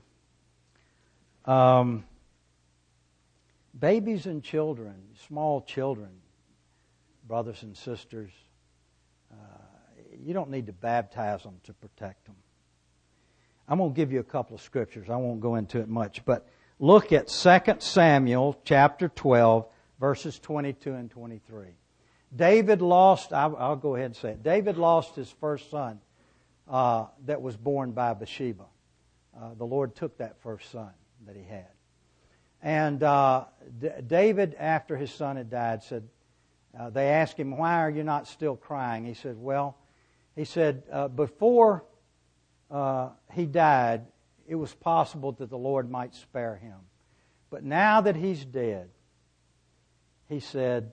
Babies and children, small children, brothers and sisters, you don't need to baptize them to protect them. I'm going to give you a couple of scriptures. I won't go into it much, but look at 2 Samuel chapter 12, verses 22 and 23. David lost, I'll go ahead and say it. David lost his first son that was born by Bathsheba. The Lord took that first son that he had. And David, after his son had died, said, They asked him, "Why are you not still crying?" He said, before he died, it was possible that the Lord might spare him. But now that he's dead, he said,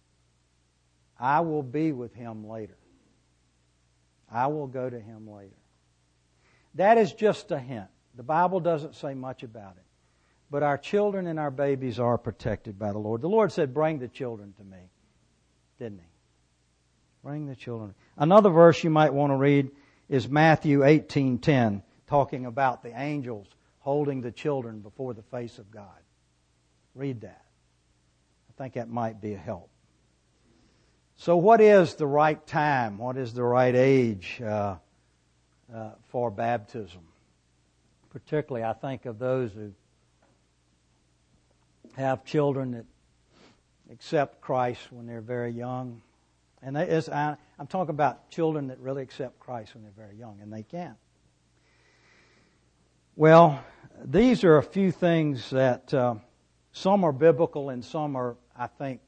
I will be with him later. I will go to him later. That is just a hint. The Bible doesn't say much about it. But our children and our babies are protected by the Lord. The Lord said, bring the children to me. Didn't He? Bring the children. Another verse you might want to read is Matthew 18:10, talking about the angels holding the children before the face of God. Read that. I think that might be a help. So what is the right time? What is the right age for baptism? Particularly, I think of those who have children that accept Christ when they're very young. And I'm talking about children that really accept Christ when they're very young, and they can. Well, these are a few things that some are biblical and some are, I think,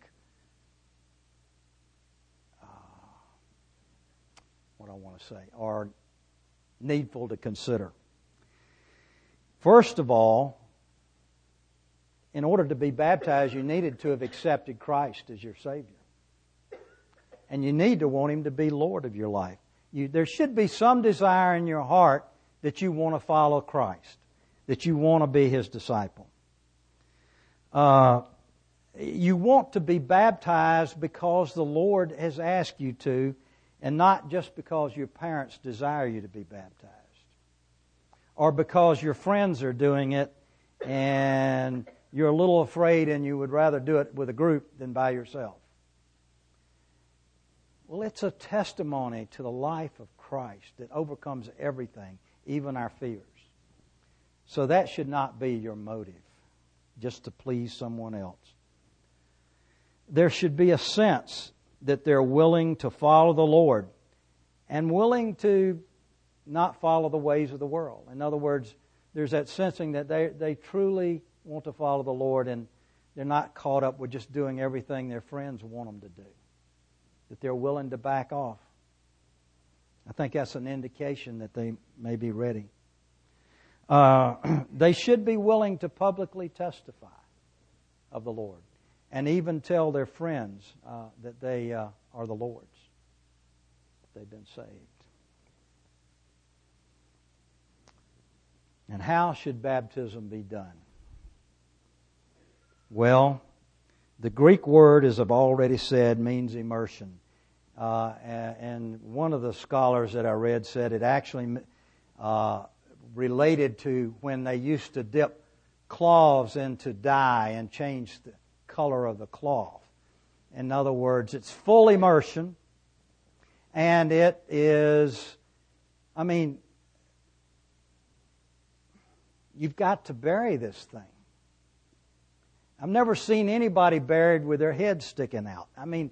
are needful to consider. First of all, in order to be baptized, you needed to have accepted Christ as your Savior. And you need to want Him to be Lord of your life. There should be some desire in your heart that you want to follow Christ, that you want to be His disciple. You want to be baptized because the Lord has asked you to, and not just because your parents desire you to be baptized, or because your friends are doing it and you're a little afraid and you would rather do it with a group than by yourself. Well, it's a testimony to the life of Christ that overcomes everything, even our fears. So that should not be your motive, just to please someone else. There should be a sense that they're willing to follow the Lord and willing to not follow the ways of the world. In other words, there's that sensing that they truly want to follow the Lord and they're not caught up with just doing everything their friends want them to do. That they're willing to back off. I think that's an indication that they may be ready. They should be willing to publicly testify of the Lord and even tell their friends that they are the Lord's. They've been saved. And how should baptism be done? Well, the Greek word, as I've already said, means immersion. And one of the scholars that I read said it actually related to when they used to dip cloths into dye and change the color of the cloth. In other words, it's full immersion, and it is, you've got to bury this thing. I've never seen anybody buried with their head sticking out.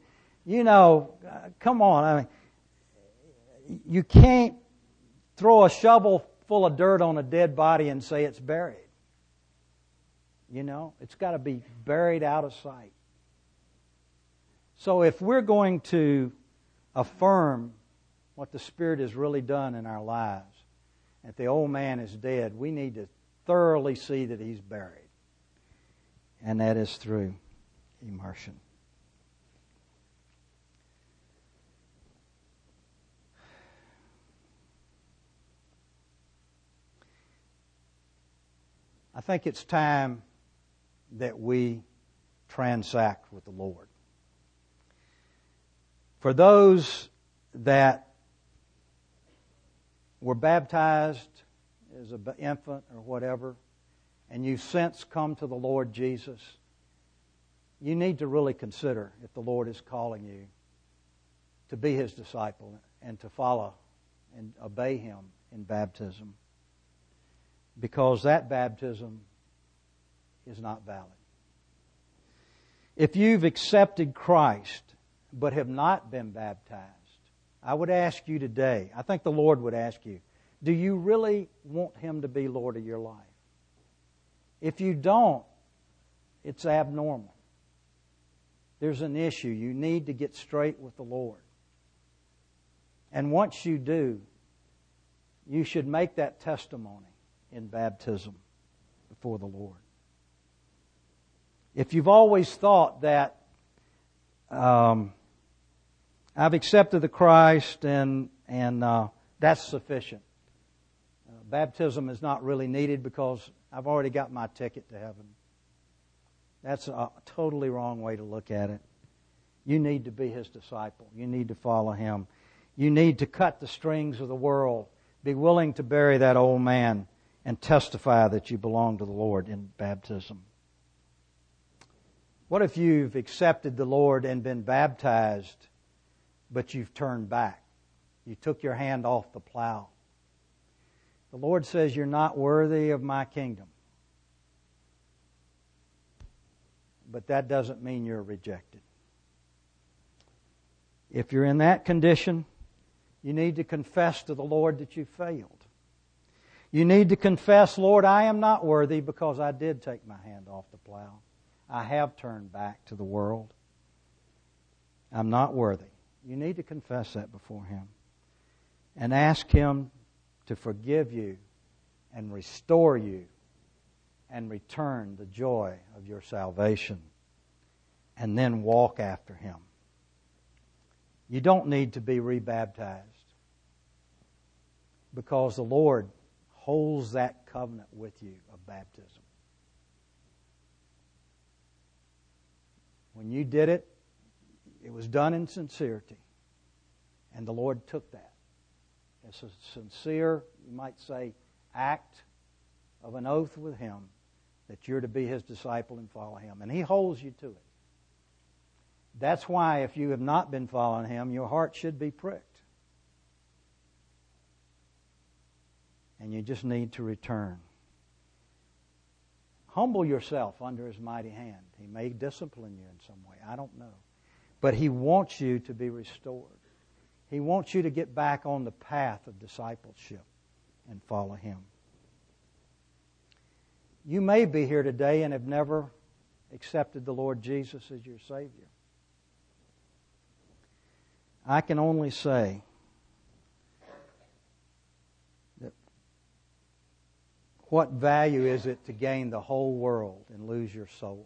Come on. You can't throw a shovel full of dirt on a dead body and say it's buried. It's got to be buried out of sight. So if we're going to affirm what the Spirit has really done in our lives, if the old man is dead, we need to thoroughly see that he's buried. And that is through immersion. I think it's time that we transact with the Lord. For those that were baptized as an infant or whatever, and you've since come to the Lord Jesus, you need to really consider if the Lord is calling you to be His disciple and to follow and obey Him in baptism. Because that baptism is not valid. If you've accepted Christ but have not been baptized, I would ask you today, I think the Lord would ask you, do you really want Him to be Lord of your life? If you don't, it's abnormal. There's an issue. You need to get straight with the Lord. And once you do, you should make that testimony in baptism before the Lord. If you've always thought that I've accepted the Christ and that's sufficient, baptism is not really needed because I've already got my ticket to heaven. That's a totally wrong way to look at it. You need to be His disciple. You need to follow Him. You need to cut the strings of the world. Be willing to bury that old man and testify that you belong to the Lord in baptism. What if you've accepted the Lord and been baptized, but you've turned back? You took your hand off the plow. The Lord says you're not worthy of my kingdom. But that doesn't mean you're rejected. If you're in that condition, you need to confess to the Lord that you failed. You need to confess, Lord, I am not worthy because I did take my hand off the plow. I have turned back to the world. I'm not worthy. You need to confess that before Him. And ask Him to forgive you and restore you and return the joy of your salvation. And then walk after Him. You don't need to be rebaptized because the Lord holds that covenant with you of baptism. When you did it, it was done in sincerity. And the Lord took that. It's a sincere, you might say, act of an oath with Him that you're to be His disciple and follow Him. And He holds you to it. That's why if you have not been following Him, your heart should be pricked. And you just need to return. Humble yourself under His mighty hand. He may discipline you in some way. I don't know. But He wants you to be restored. He wants you to get back on the path of discipleship and follow Him. You may be here today and have never accepted the Lord Jesus as your Savior. I can only say that what value is it to gain the whole world and lose your soul?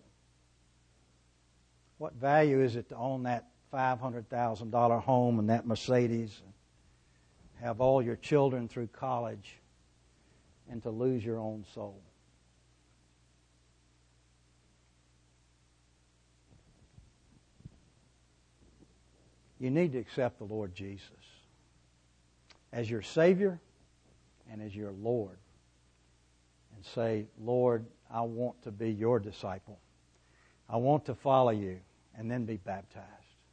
What value is it to own that $500,000 home and that Mercedes and have all your children through college and to lose your own soul? You need to accept the Lord Jesus as your Savior and as your Lord. And say, Lord, I want to be your disciple. I want to follow you. And then be baptized.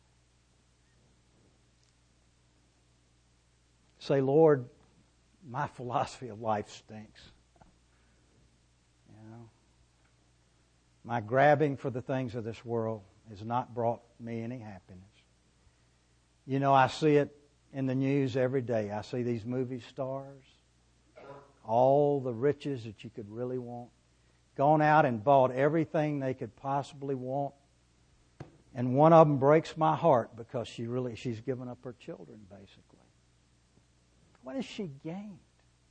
Say, Lord, my philosophy of life stinks. You know, my grabbing for the things of this world has not brought me any happiness. You know, I see it in the news every day. I see these movie stars, all the riches that you could really want, gone out and bought everything they could possibly want. And one of them breaks my heart because she's given up her children, basically. What has she gained?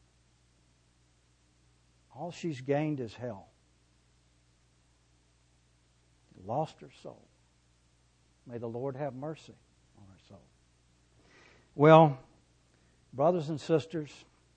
All she's gained is hell. Lost her soul. May the Lord have mercy on her soul. Well, brothers and sisters,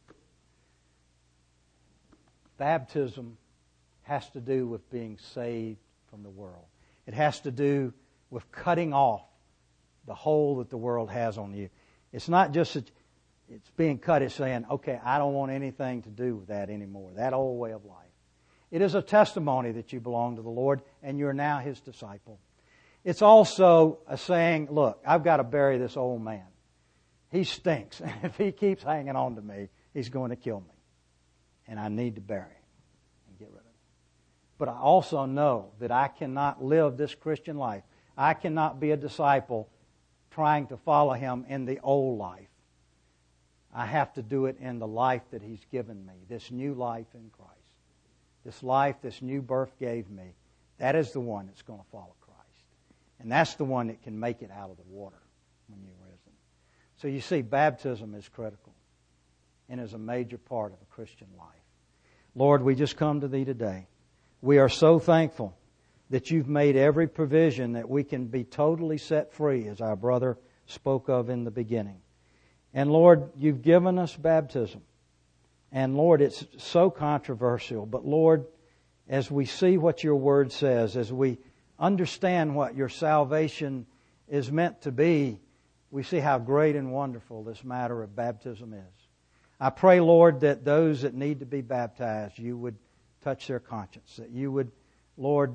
baptism has to do with being saved from the world. It has to do with cutting off the hold that the world has on you. It's not just that it's being cut, it's saying, okay, I don't want anything to do with that anymore, that old way of life. It is a testimony that you belong to the Lord and you're now His disciple. It's also a saying, look, I've got to bury this old man. He stinks. And if he keeps hanging on to me, he's going to kill me. And I need to bury him and get rid of him. But I also know that I cannot live this Christian life. I cannot be a disciple trying to follow Him in the old life. I have to do it in the life that He's given me, this new life in Christ. This life, this new birth gave me, that is the one that's going to follow Christ. And that's the one that can make it out of the water when you're risen. So you see, baptism is critical and is a major part of a Christian life. Lord, we just come to Thee today. We are so thankful that You've made every provision that we can be totally set free, as our brother spoke of in the beginning. And Lord, You've given us baptism. And Lord, it's so controversial. But Lord, as we see what Your Word says, as we understand what Your salvation is meant to be, we see how great and wonderful this matter of baptism is. I pray, Lord, that those that need to be baptized, You would touch their conscience, that You would, Lord,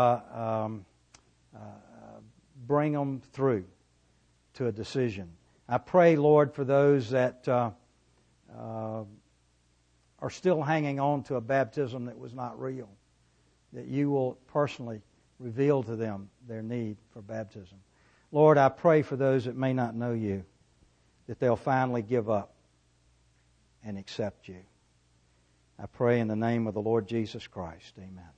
bring them through to a decision. I pray, Lord, for those that are still hanging on to a baptism that was not real, that You will personally reveal to them their need for baptism. Lord, I pray for those that may not know You, that they'll finally give up and accept You. I pray in the name of the Lord Jesus Christ. Amen.